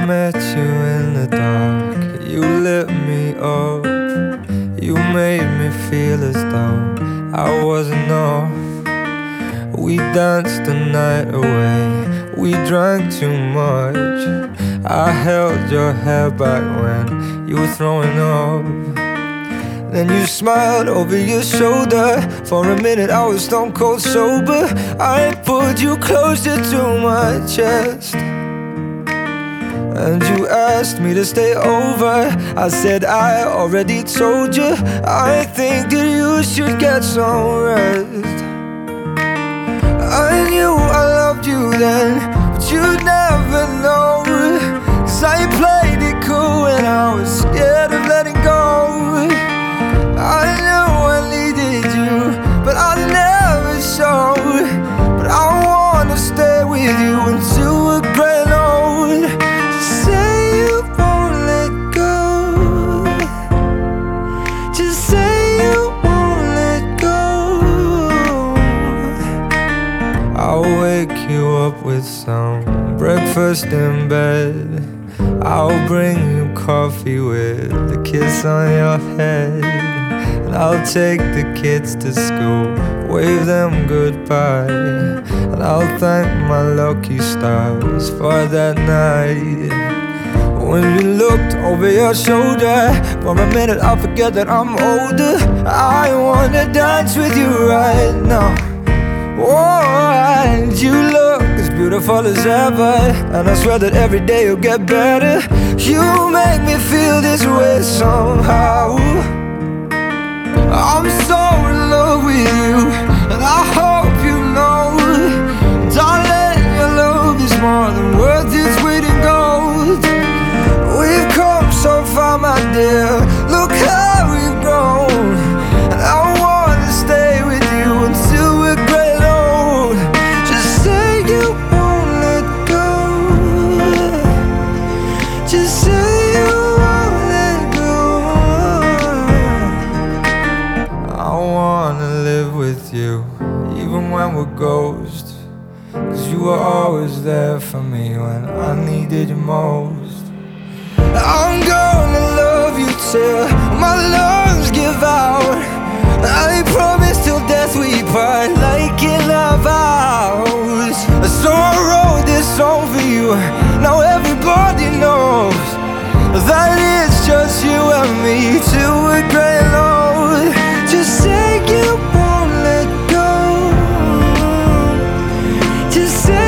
met you in the dark, you lit me up. You made me feel as though I wasn't off. We danced the night away, we drank too much. I held your hair back when you were throwing up. Then you smiled over your shoulder. For a minute I was stone cold sober. I pulled you closer to my chest, and you asked me to stay over. I said I already told you, I think that you should get some rest. I knew I loved you then, but you'd never know. 'Cause I played it cool and I was scared of letting go. I knew I needed you, but I never showed. But I wanna stay with you until we're gray and old. Just say you won't let go. Just say you won't let go. I'll wake you up with some breakfast in bed. I'll bring you coffee with a kiss on your head. And I'll take the kids to school, wave them goodbye. And I'll thank my lucky stars for that night. When you looked over your shoulder, for a minute I forget that I'm older. I wanna dance with you right now. Oh, and you look as beautiful as ever, and I swear that every day you'll get better. You make me feel this way somehow. I'm so in love with you, and I hope you know, darling, your love is more than worth its weight in gold. We've come so far, my dear, look how we've grown. And I wanna stay with you until we're gray and old. Just say you won't let go. Just say you won't let go. I wanna live with you, even when we're ghosts. 'Cause you were always there for me when I needed you most. I'm gonna love you till my lungs give out. I promise till death we part, like in our vows. So I wrote this song for you, now everybody knows that it's just you and me till we're gray and old. Just say you won't let go. Just say